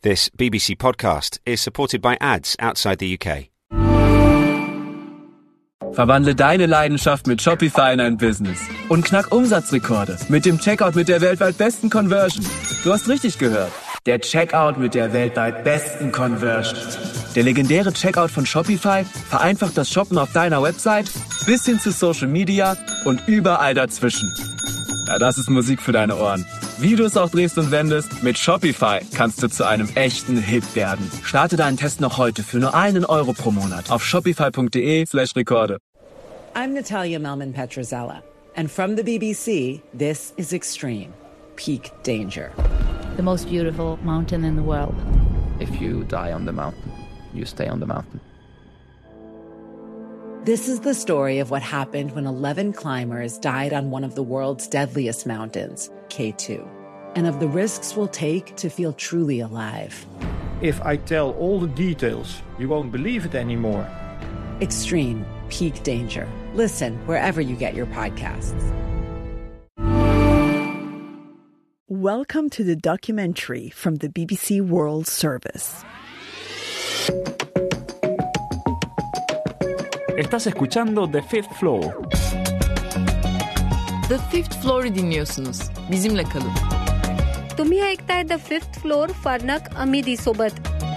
This BBC podcast is supported by ads outside the UK. Verwandle deine Leidenschaft mit Shopify in ein Business und knack Umsatzrekorde mit dem Checkout mit der weltweit besten Conversion. Du hast richtig gehört. Der Checkout mit der weltweit besten Conversion. Der legendäre Checkout von Shopify vereinfacht das Shoppen auf deiner Website bis hin zu Social Media und überall dazwischen. Ja, das ist Musik für deine Ohren. Wie du es auch drehst und wendest, mit Shopify kannst du zu einem echten Hit werden. Starte deinen Test noch heute für nur €1 pro Monat auf shopify.de/Rekorde. I'm Natalia Melman-Petrozella, and from the BBC, this is Extreme, Peak Danger. The most beautiful mountain in the world. If you die on the mountain, you stay on the mountain. This is the story of what happened when 11 climbers died on one of the world's deadliest mountains, K2, and of the risks we'll take to feel truly alive. If I tell all the details, you won't believe it anymore. Extreme, Peak Danger. Listen wherever you get your podcasts. Welcome to the documentary from the BBC World Service. Estás escuchando The Fifth Floor. The Fifth Floor'u dinliyorsunuz. Bizimle kalın. तुम्ही ऐकताय The Fifth Floor फारनाक अमिदी सोबत.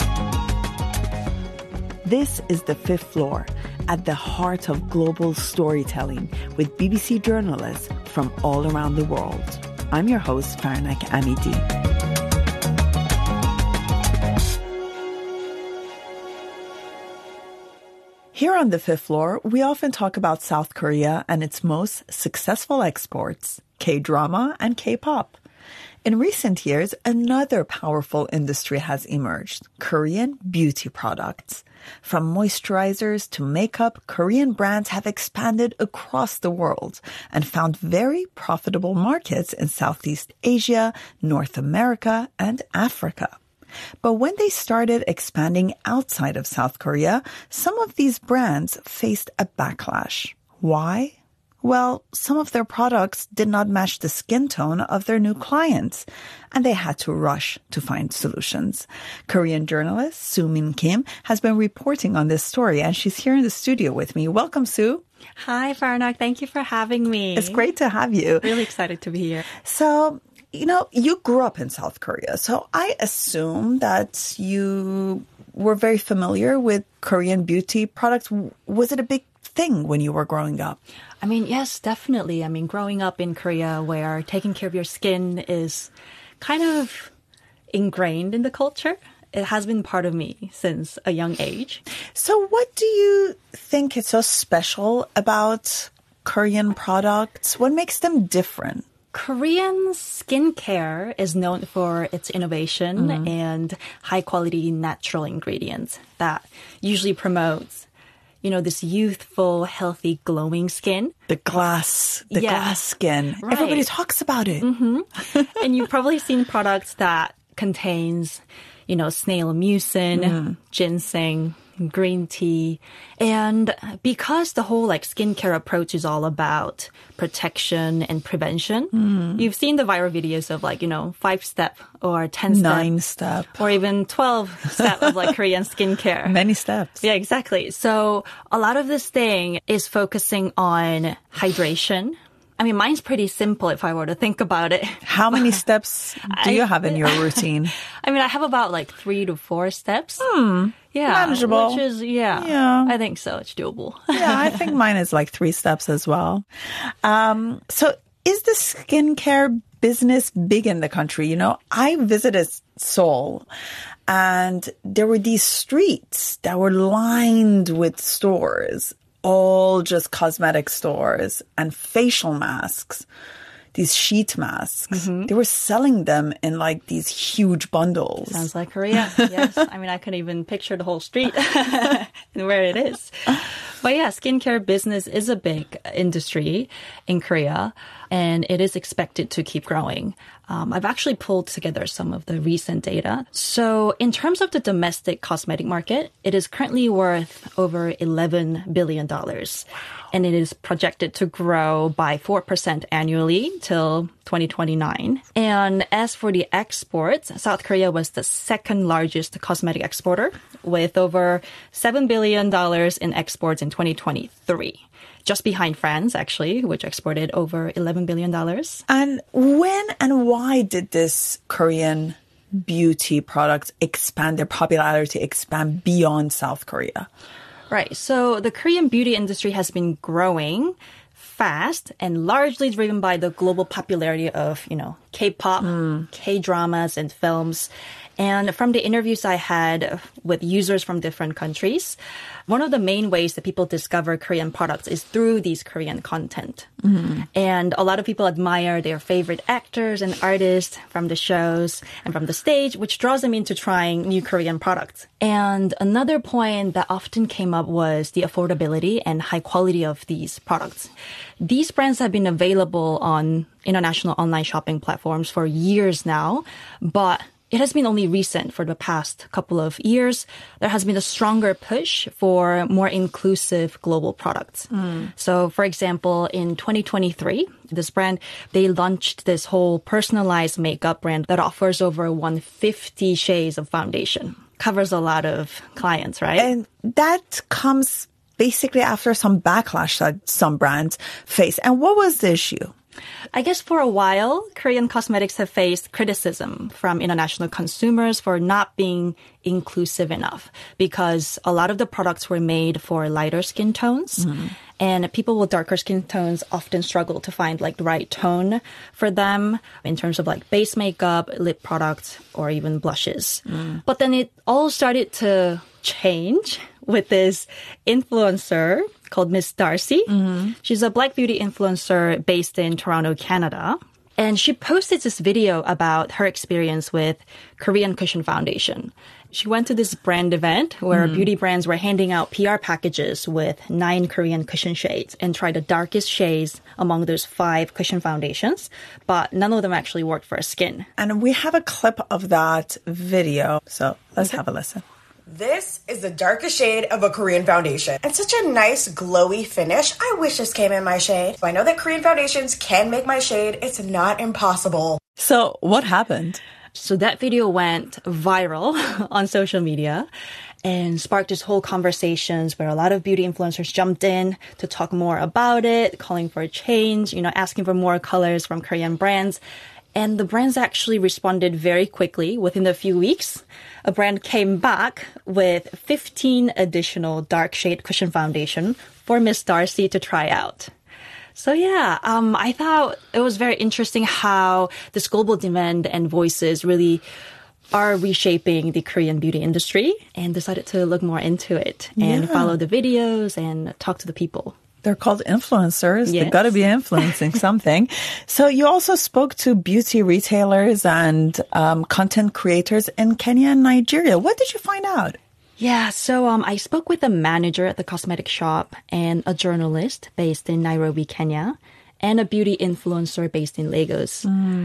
This is The Fifth Floor, at the heart of global storytelling with BBC journalists from all around the world. I'm your host, Farnak Amidi. Here on The Fifth Floor, we often talk about South Korea and its most successful exports, K-drama and K-pop. In recent years, another powerful industry has emerged, Korean beauty products. From moisturizers to makeup, Korean brands have expanded across the world and found very profitable markets in Southeast Asia, North America, and Africa. But when they started expanding outside of South Korea, some of these brands faced a backlash. Why? Well, some of their products did not match the skin tone of their new clients, and they had to rush to find solutions. Korean journalist Soo Min Kim has been reporting on this story, and she's here in the studio with me. Welcome, Soo. Hi, Farnak. Thank you for having me. It's great to have you. Really excited to be here. So, you grew up in South Korea, so I assume that you were very familiar with Korean beauty products. Was it a big thing when you were growing up? I mean, yes, definitely. I mean, growing up in Korea where taking care of your skin is kind of ingrained in the culture, it has been part of me since a young age. So what do you think is so special about Korean products? What makes them different? Korean skincare is known for its innovation and high-quality natural ingredients that usually promotes this youthful, healthy, glowing skin. The glass skin. Right. Everybody talks about it. Mm-hmm. And you've probably seen products that contains, snail mucin, ginseng, green tea. And because the whole skincare approach is all about protection and prevention, you've seen the viral videos of 5-step or 10-step. 9-step. Or even 12-step of Korean skincare. Many steps. Yeah, exactly. So a lot of this thing is focusing on hydration. I mean, mine's pretty simple if I were to think about it. How many steps do you have in your routine? I mean, I have about 3 to 4 steps. Yeah. Manageable. Which is, yeah. I think so. It's doable. Yeah, I think mine is 3 steps as well. So is the skincare business big in the country? I visited Seoul and there were these streets that were lined with stores, all just cosmetic stores and facial masks, these sheet masks. They were selling them in these huge bundles. Sounds like Korea. Yes. I mean, I could even picture the whole street and where it is. But yeah, skincare business is a big industry in Korea. and it is expected to keep growing. I've actually pulled together some of the recent data. So in terms of the domestic cosmetic market, it is currently worth over $11 billion. And it is projected to grow by 4% annually till 2029. And as for the exports, South Korea was the second largest cosmetic exporter with over $7 billion in exports in 2023. Just behind France, actually, which exported over $11 billion. And when and why did this Korean beauty products expand, their popularity expand beyond South Korea? Right. So the Korean beauty industry has been growing fast and largely driven by the global popularity of, K-pop, K-dramas, and films. And from the interviews I had with users from different countries, one of the main ways that people discover Korean products is through these Korean content. And a lot of people admire their favorite actors and artists from the shows and from the stage, which draws them into trying new Korean products. And another point that often came up was the affordability and high quality of these products. These brands have been available on international online shopping platforms for years now, but it has been only recent for the past couple of years. There has been a stronger push for more inclusive global products. So, for example, in 2023, this brand, they launched this whole personalized makeup brand that offers over 150 shades of foundation. Covers a lot of clients, right? And that comes basically after some backlash that some brands face. And what was the issue? I guess for a while, Korean cosmetics have faced criticism from international consumers for not being inclusive enough because a lot of the products were made for lighter skin tones. And people with darker skin tones often struggle to find the right tone for them in terms of base makeup, lip products, or even blushes. But then it all started to change with this influencer called Miss Darcy. She's a Black beauty influencer based in Toronto, Canada. And she posted this video about her experience with Korean Cushion Foundation. She went to this brand event where beauty brands were handing out PR packages with 9 Korean cushion shades and tried the darkest shades among those 5 cushion foundations, but none of them actually worked for her skin. And we have a clip of that video, so let's have a listen. This is the darkest shade of a Korean foundation. And such a nice glowy finish. I wish this came in my shade. I know that Korean foundations can make my shade. It's not impossible. So what happened? So that video went viral on social media and sparked this whole conversations where a lot of beauty influencers jumped in to talk more about it, calling for a change, asking for more colors from Korean brands. And the brands actually responded very quickly. Within a few weeks, a brand came back with 15 additional dark shade cushion foundation for Miss Darcy to try out. So yeah, I thought it was very interesting how this global demand and voices really are reshaping the Korean beauty industry, and decided to look more into it and follow the videos and talk to the people. They're called influencers. Yes. They've got to be influencing something. So you also spoke to beauty retailers and content creators in Kenya and Nigeria. What did you find out? Yeah, so I spoke with a manager at the cosmetic shop and a journalist based in Nairobi, Kenya, and a beauty influencer based in Lagos.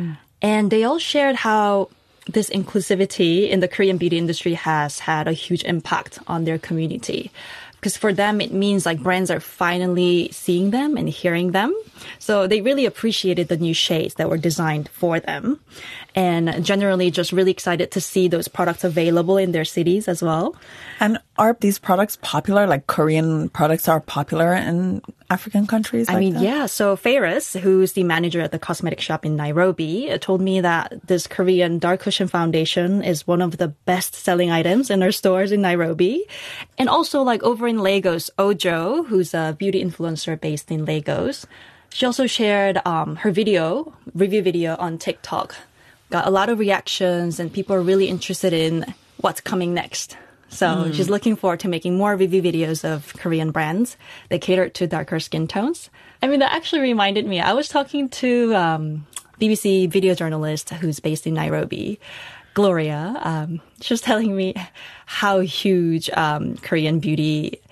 And they all shared how this inclusivity in the Korean beauty industry has had a huge impact on their community. Because for them, it means brands are finally seeing them and hearing them. So they really appreciated the new shades that were designed for them. And generally just really excited to see those products available in their cities as well. And are these products popular? Korean products are popular in African countries? Yeah. So Ferris, who's the manager at the cosmetic shop in Nairobi, told me that this Korean dark cushion foundation is one of the best selling items in our stores in Nairobi. And also over in Lagos, Ojo, who's a beauty influencer based in Lagos, she also shared her review video on TikTok. Got a lot of reactions and people are really interested in what's coming next. So she's looking forward to making more review videos of Korean brands that cater to darker skin tones. That actually reminded me. I was talking to BBC video journalist who's based in Nairobi, Gloria. She was telling me how huge Korean beauty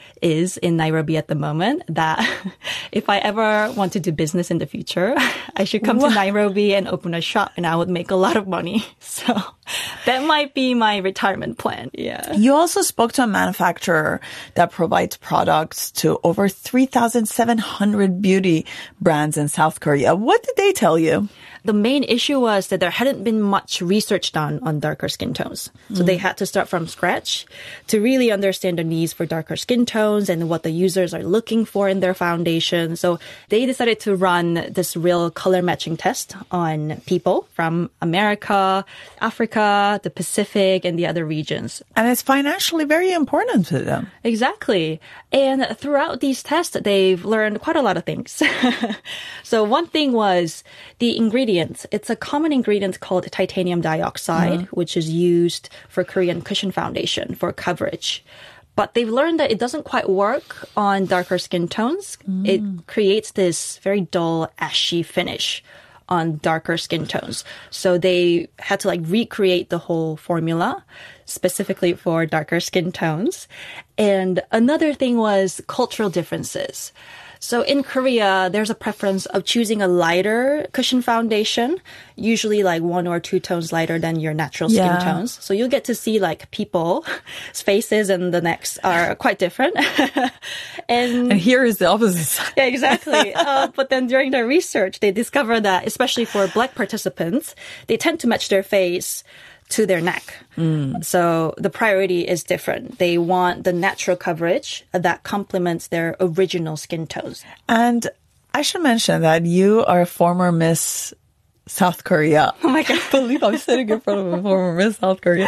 is in Nairobi at the moment that if I ever want to do business in the future, I should come to Nairobi and open a shop and I would make a lot of money. So that might be my retirement plan. Yeah. You also spoke to a manufacturer that provides products to over 3,700 beauty brands in South Korea. What did they tell you? The main issue was that there hadn't been much research done on darker skin tones. So they had to start from scratch to really understand the needs for darker skin tones and what the users are looking for in their foundation. So they decided to run this real color matching test on people from America, Africa, the Pacific, and the other regions. And it's financially very important to them. Exactly. And throughout these tests, they've learned quite a lot of things. So one thing was the ingredients. It's a common ingredient called titanium dioxide, which is used for Korean cushion foundation for coverage. But they've learned that it doesn't quite work on darker skin tones. It creates this very dull, ashy finish on darker skin tones. So they had to recreate the whole formula specifically for darker skin tones. And another thing was cultural differences. So in Korea, there's a preference of choosing a lighter cushion foundation, usually 1 or 2 tones lighter than your natural skin tones. So you'll get to see people's faces and the necks are quite different. and here is the opposite side. Yeah, exactly. But then during their research, they discovered that, especially for Black participants, they tend to match their face to their neck. So the priority is different. They want the natural coverage that complements their original skin tones. And I should mention that you are a former Miss South Korea. Oh my God. I can't believe I'm sitting in front of a former Miss South Korea.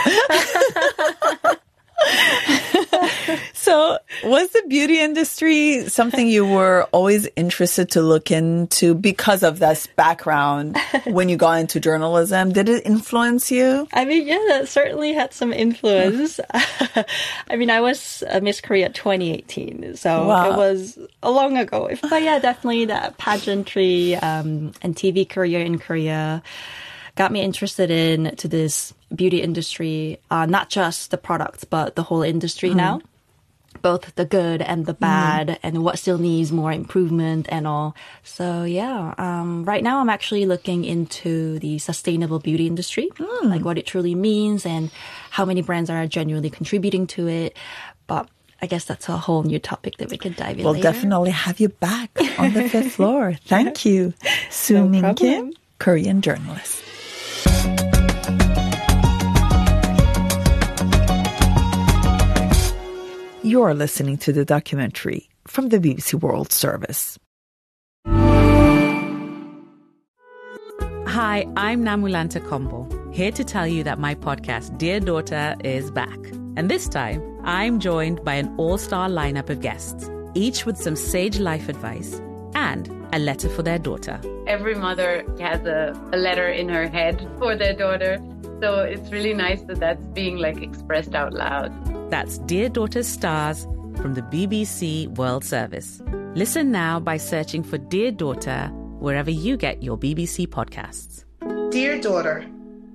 So was the beauty industry something you were always interested to look into because of this background when you got into journalism? Did it influence you? I mean, yeah, that certainly had some influence. I mean, I was Miss Korea 2018, so it was a long ago. But yeah, definitely that pageantry and TV career in Korea got me interested into this beauty industry, not just the products, but the whole industry now. Both the good and the bad and what still needs more improvement and all. So yeah, right now I'm actually looking into the sustainable beauty industry, what it truly means and how many brands are genuinely contributing to it. But I guess that's a whole new topic that we could dive in later. We'll definitely have you back on the 5th floor. Thank you, Soo-Min Kim, Korean journalist. You're listening to the documentary from the BBC World Service. Hi, I'm Namulanta Kombo, here to tell you that my podcast, Dear Daughter, is back. And this time, I'm joined by an all-star lineup of guests, each with some sage life advice and a letter for their daughter. Every mother has a letter in her head for their daughter. So it's really nice that that's being expressed out loud. That's Dear Daughter's Stars from the BBC World Service. Listen now by searching for Dear Daughter wherever you get your BBC podcasts. Dear Daughter.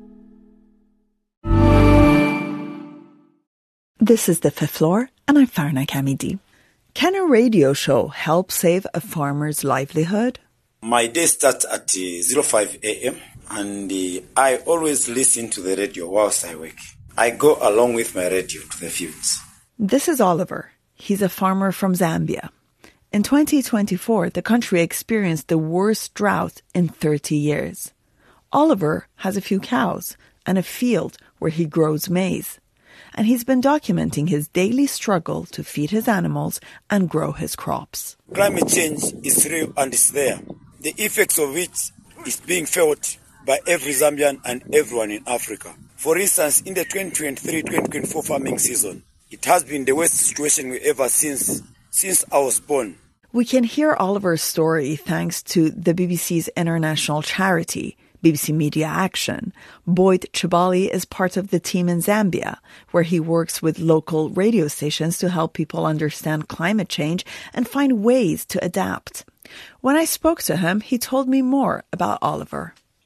This is the 5th floor, and I'm Farna Kamidi. Can a radio show help save a farmer's livelihood? My day starts at 05 a.m. and I always listen to the radio whilst I work. I go along with my radio to the fields. This is Oliver. He's a farmer from Zambia. In 2024, the country experienced the worst drought in 30 years. Oliver has a few cows and a field where he grows maize. And he's been documenting his daily struggle to feed his animals and grow his crops. Climate change is real and it's there. The effects of it is being felt by every Zambian and everyone in Africa. For instance, in the 2023-2024 farming season, it has been the worst situation we ever since I was born. We can hear Oliver's story thanks to the BBC's international charity, BBC Media Action. Boyd Chibali is part of the team in Zambia, where he works with local radio stations to help people understand climate change and find ways to adapt. When I spoke to him, he told me more about Oliver.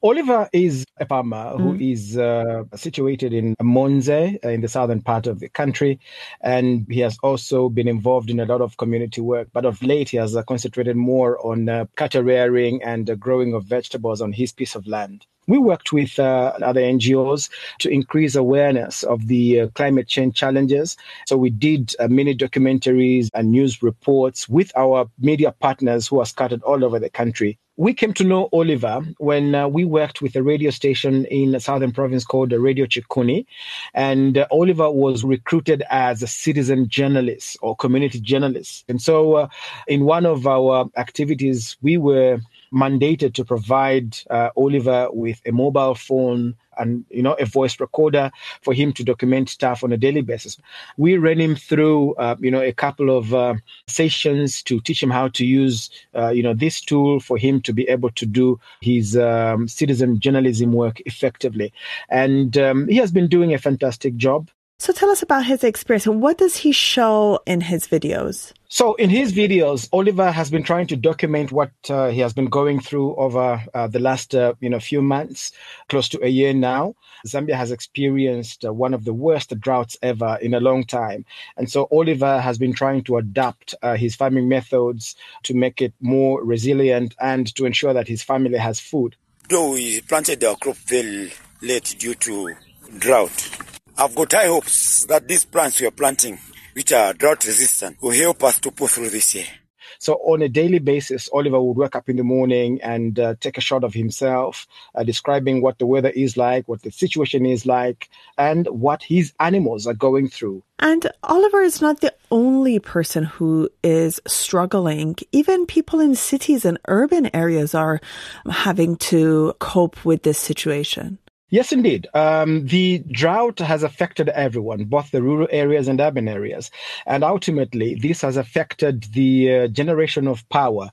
Oliver is a farmer who is situated in Monze in the southern part of the country. And he has also been involved in a lot of community work. But of late, he has concentrated more on cattle rearing and growing of vegetables on his piece of land. We worked with other NGOs to increase awareness of the climate change challenges. So we did mini documentaries and news reports with our media partners who are scattered all over the country. We came to know Oliver when we worked with a radio station in a southern province called Radio Chikuni. And Oliver was recruited as a citizen journalist or community journalist. And so in one of our activities, we were mandated to provide Oliver with a mobile phone and, a voice recorder for him to document stuff on a daily basis. We ran him through, a couple of sessions to teach him how to use, this tool for him to be able to do his citizen journalism work effectively. And he has been doing a fantastic job. So tell us about his experience. What does he show in his videos? So in his videos, Oliver has been trying to document what he has been going through over the last, few months, close to a year now. Zambia has experienced one of the worst droughts ever in a long time. And so Oliver has been trying to adapt his farming methods to make it more resilient and to ensure that his family has food. Though we planted our crop very late due to drought, I've got high hopes that these plants we are planting, which are drought resistant, will help us to pull through this year. So on a daily basis, Oliver would wake up in the morning and take a shot of himself, describing what the weather is like, what the situation is like, and what his animals are going through. And Oliver is not the only person who is struggling. Even people in cities and urban areas are having to cope with this situation. Yes, indeed. The drought has affected everyone, both the rural areas and urban areas. And ultimately, this has affected the generation of power.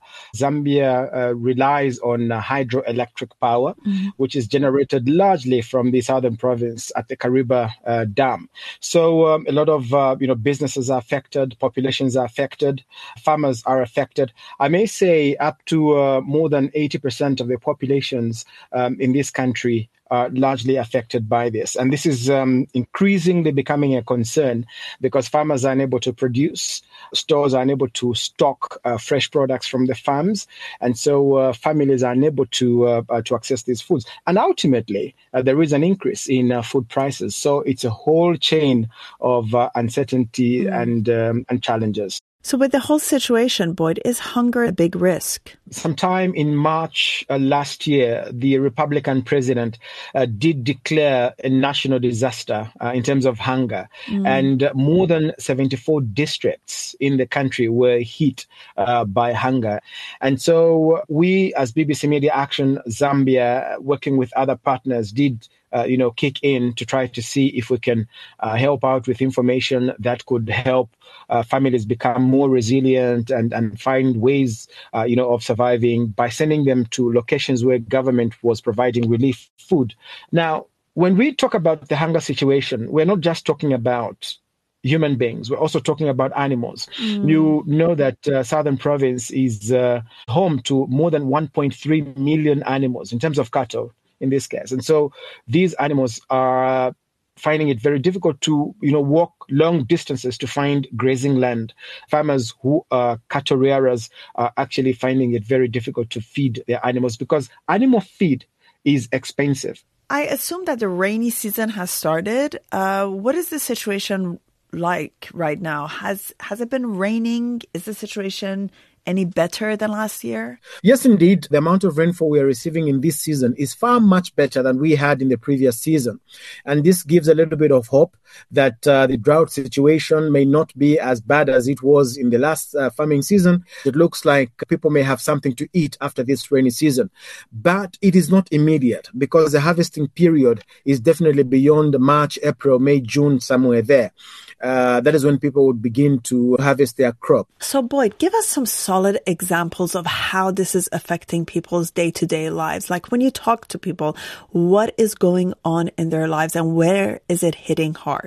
Zambia relies on hydroelectric power, which is generated largely from the southern province at the Kariba Dam. So a lot of businesses are affected, populations are affected, farmers are affected. I may say up to more than 80% of the populations in this country are largely affected by this. And this is increasingly becoming a concern because farmers are unable to produce, stores are unable to stock fresh products from the farms. And so families are unable to access these foods. And ultimately, there is an increase in food prices. So it's a whole chain of uncertainty and challenges. So with the whole situation, Boyd, is hunger a big risk? Sometime in March last year, the Republican president did declare a national disaster in terms of hunger. And more than 74 districts in the country were hit by hunger. And so we, as BBC Media Action Zambia, working with other partners, did kick in to try to see if we can help out with information that could help families become more resilient and find ways, of surviving by sending them to locations where government was providing relief food. Now, when we talk about the hunger situation, we're not just talking about human beings. We're also talking about animals. You know that Southern Province is home to more than 1.3 million animals in terms of cattle in this case. And so these animals are finding it very difficult to, walk long distances to find grazing land. Farmers who are cattle rearers are actually finding it very difficult to feed their animals because animal feed is expensive. I assume that the rainy season has started. What is the situation like right now? Has it been raining? Is the situation any better than last year? Yes, indeed. The amount of rainfall we are receiving in this season is far much better than we had in the previous season. And this gives a little bit of hope that the drought situation may not be as bad as it was in the last farming season. It looks like people may have something to eat after this rainy season. But it is not immediate because the harvesting period is definitely beyond March, April, May, June, somewhere there. That is when people would begin to harvest their crop. So, Boyd, give us some solid examples of how this is affecting people's day-to-day lives. Like when you talk to people, what is going on in their lives and where is it hitting hard?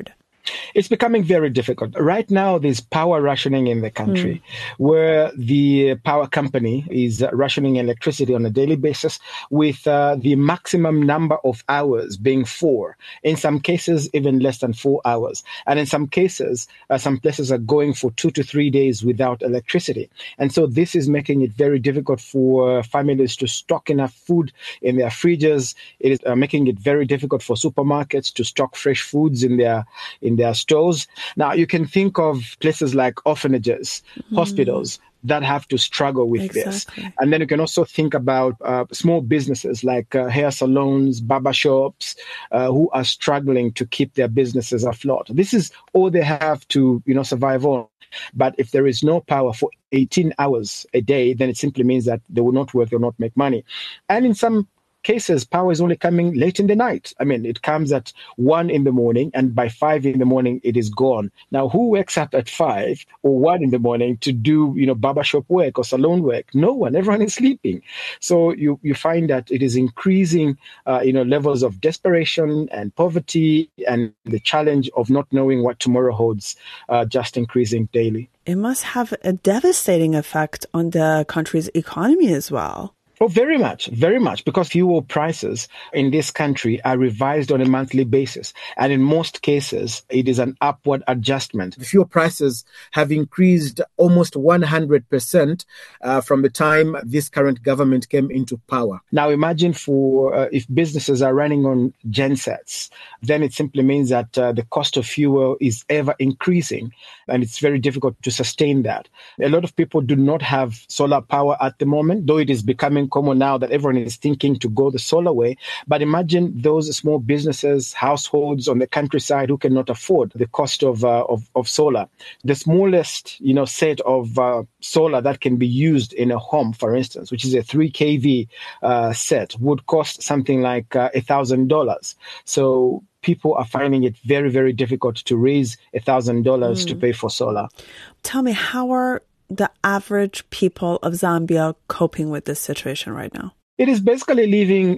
It's becoming very difficult. Right now, there's power rationing in the country where the power company is rationing electricity on a daily basis with the maximum number of hours being 4. In some cases, even less than 4 hours. And in some cases, some places are going for 2 to 3 days without electricity. And so this is making it very difficult for families to stock enough food in their fridges. It is making it very difficult for supermarkets to stock fresh foods in their stores. Now, you can think of places like orphanages, hospitals that have to struggle with this. And then you can also think about small businesses like hair salons, barber shops, who are struggling to keep their businesses afloat. This is all they have to, survive on. But if there is no power for 18 hours a day, then it simply means that they will not work, they will not make money. And in some cases, power is only coming late in the night. I mean, it comes at 1 in the morning, and by 5 in the morning, it is gone. Now, who wakes up at 5 or 1 in the morning to do, barbershop work or salon work? No one. Everyone is sleeping. So you find that it is increasing, levels of desperation and poverty, and the challenge of not knowing what tomorrow holds, just increasing daily. It must have a devastating effect on the country's economy as well. Oh, very much, because fuel prices in this country are revised on a monthly basis. And in most cases, it is an upward adjustment. The fuel prices have increased almost 100% from the time this current government came into power. Now, imagine if businesses are running on gensets, then it simply means that the cost of fuel is ever increasing, and it's very difficult to sustain that. A lot of people do not have solar power at the moment, though it is becoming common now that everyone is thinking to go the solar way. But imagine those small businesses, households on the countryside who cannot afford the cost of solar. The smallest, set of solar that can be used in a home, for instance, which is a 3 kV set, would cost something like $1,000. So people are finding it very, very difficult to raise $1,000 to pay for solar. Tell me, how are the average people of Zambia coping with this situation right now? It is basically living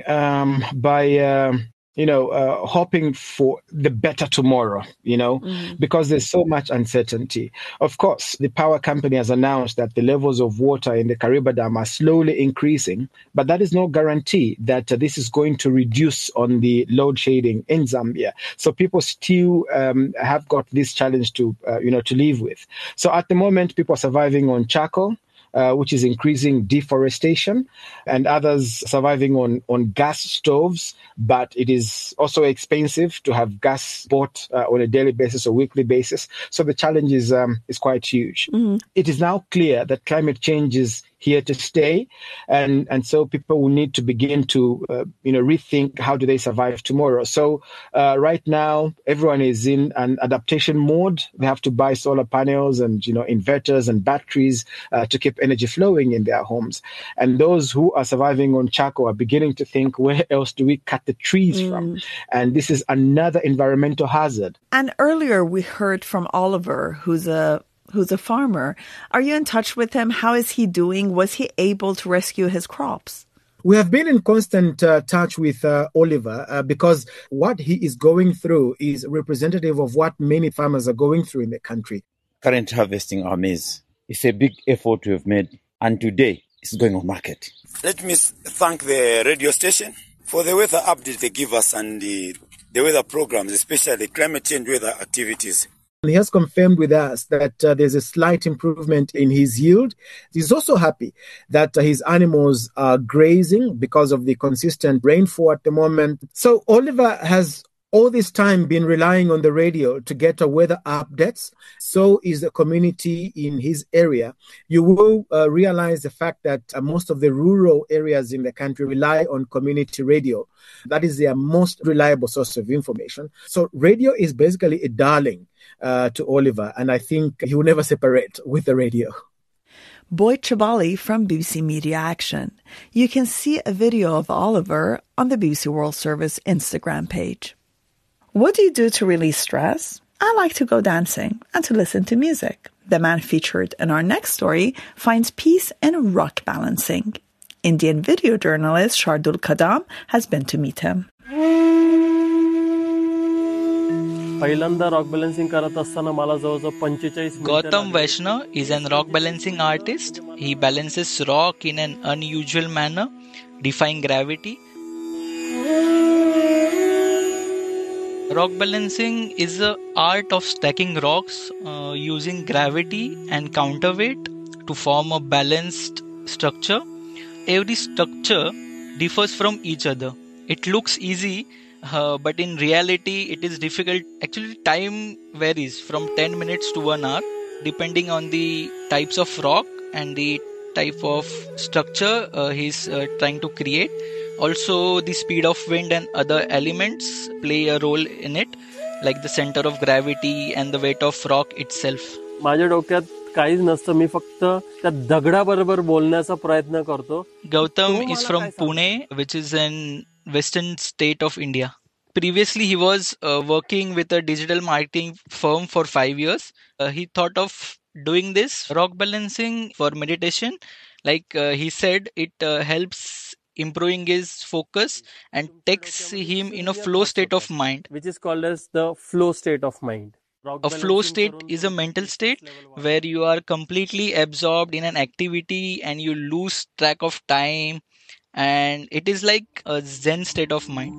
by hoping for the better tomorrow, because there's so much uncertainty. Of course, the power company has announced that the levels of water in the Kariba Dam are slowly increasing, but that is no guarantee that this is going to reduce on the load shedding in Zambia. So people still have got this challenge to live with. So at the moment, people are surviving on charcoal, which is increasing deforestation, and others surviving on gas stoves. But it is also expensive to have gas bought on a daily basis or weekly basis. So the challenge is quite huge. It is now clear that climate change is here to stay, and so people will need to begin to rethink how do they survive tomorrow. So right now everyone is in an adaptation mode. They have to buy solar panels and inverters and batteries to keep energy flowing in their homes. And those who are surviving on charcoal are beginning to think, where else do we cut the trees from? And this is another environmental hazard. And earlier we heard from Oliver, who's a farmer. Are you in touch with him? How is he doing? Was he able to rescue his crops? We have been in constant touch with Oliver because what he is going through is representative of what many farmers are going through in the country. Current harvesting our maize. It's a big effort we have made, and today it's going on market. Let me thank the radio station for the weather updates they give us and the weather programs, especially the climate change weather activities. He has confirmed with us that there's a slight improvement in his yield. He's also happy that his animals are grazing because of the consistent rainfall at the moment. So Oliver has all this time been relying on the radio to get weather updates. So is the community in his area. You will realize the fact that most of the rural areas in the country rely on community radio. That is their most reliable source of information. So radio is basically a darling to Oliver, and I think he will never separate with the radio. Boyd Chibali from BBC Media Action. You can see a video of Oliver on the BBC World Service Instagram page. What do you do to release stress? I like to go dancing and to listen to music. The man featured in our next story finds peace in rock balancing. Indian video journalist Shardul Kadam has been to meet him. पहिल्यांदा rock balancing करत असताना मला जवळजवळ 45 Gautam Vaishnav is an rock balancing artist. He balances rock in an unusual manner, defying gravity. Rock balancing is the art of stacking rocks using gravity and counterweight to form a balanced structure. Every structure differs from each other. It looks easy, but in reality it is difficult. Actually, time varies from 10 minutes to 1 hour depending on the types of rock and the type of structure he's trying to create. Also, the speed of wind and other elements play a role in it, like the center of gravity and the weight of rock itself. माझ्या डोक्यात काहीच नसतं, मी फक्त त्या दगडाबरोबर बोलण्याचा प्रयत्न करतो. Gautam is from Pune, which is an western state of India. Previously, he was working with a digital marketing firm for 5 years. He thought of doing this rock balancing for meditation. Like he said, it helps improving his focus and takes him in a flow state of mind. Which is called as the flow state of mind. A flow state is a mental state where you are completely absorbed in an activity and you lose track of time, and it is like a Zen state of mind.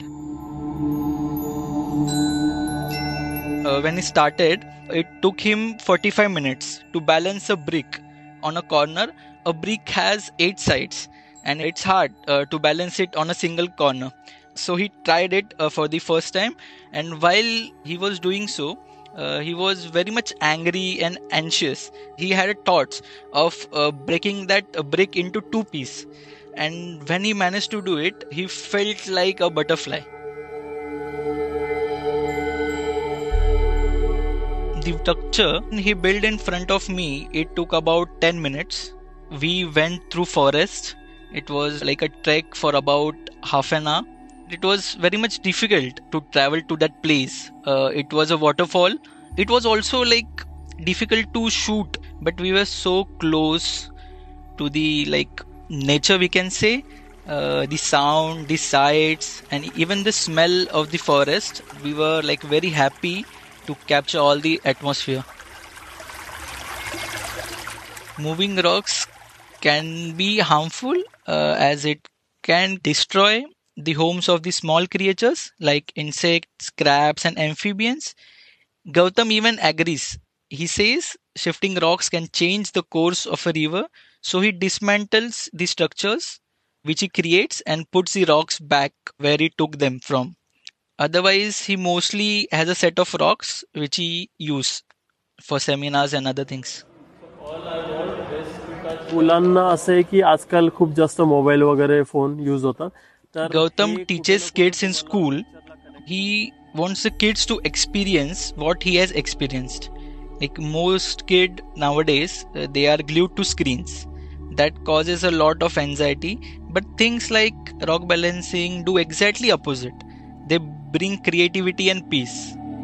When he started, it took him 45 minutes to balance a brick on a corner. A brick has 8 sides and it's hard to balance it on a single corner. So he tried it for the first time, and while he was doing so, he was very much angry and anxious. He had thoughts of breaking that brick into 2 pieces, and when he managed to do it, he felt like a butterfly. The structure he built in front of me, it took about 10 minutes. We went through forest. It was like a trek for about half an hour. It was very much difficult to travel to that place. It was a waterfall. It was also like difficult to shoot, but we were so close to the nature, we can say. The sound, the sights, and even the smell of the forest. We were very happy to capture all the atmosphere. Moving rocks can be harmful as it can destroy the homes of the small creatures like insects, crabs, and amphibians. Gautam even agrees. He says shifting rocks can change the course of a river, so he dismantles the structures which he creates and puts the rocks back where he took them from. Otherwise, he mostly has a set of rocks which he uses for seminars and other things. मुलांना असं आहे की आजकाल खूप जास्त mobile वगैरे phone use होतात. Gautam teaches kids in school. He wants the kids to experience what he has experienced. Like most kids nowadays, they are glued to screens. That causes a lot of anxiety. But things like rock balancing do exactly opposite. They bring creativity and peace.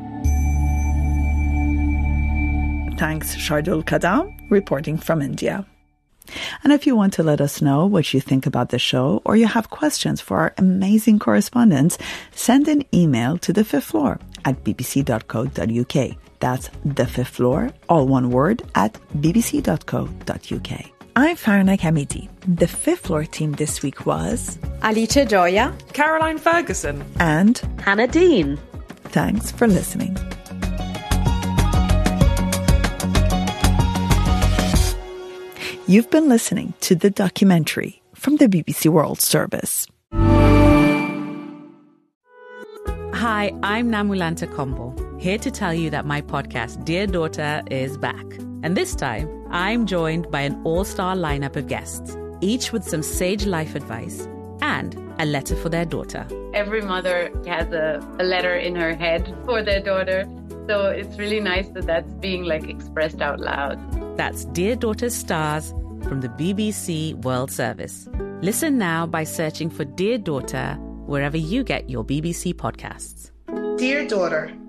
Thanks, Shardul Kadam, reporting from India. And if you want to let us know what you think about the show, or you have questions for our amazing correspondents, send an email to The Fifth Floor at bbc.co.uk. That's The Fifth Floor, all one word, at bbc.co.uk. I'm Farna Hamidi. The Fifth Floor team this week was Alicia Joya, Caroline Ferguson, and Hannah Dean. Thanks for listening. You've been listening to the documentary from the BBC World Service. Hi, I'm Namulanta Kombo, here to tell you that my podcast, Dear Daughter, is back. And this time, I'm joined by an all-star lineup of guests, each with some sage life advice and a letter for their daughter. Every mother has a letter in her head for their daughter. So it's really nice that that's being expressed out loud. That's Dear Daughter Stars from the BBC World Service. Listen now by searching for Dear Daughter wherever you get your BBC podcasts. Dear Daughter,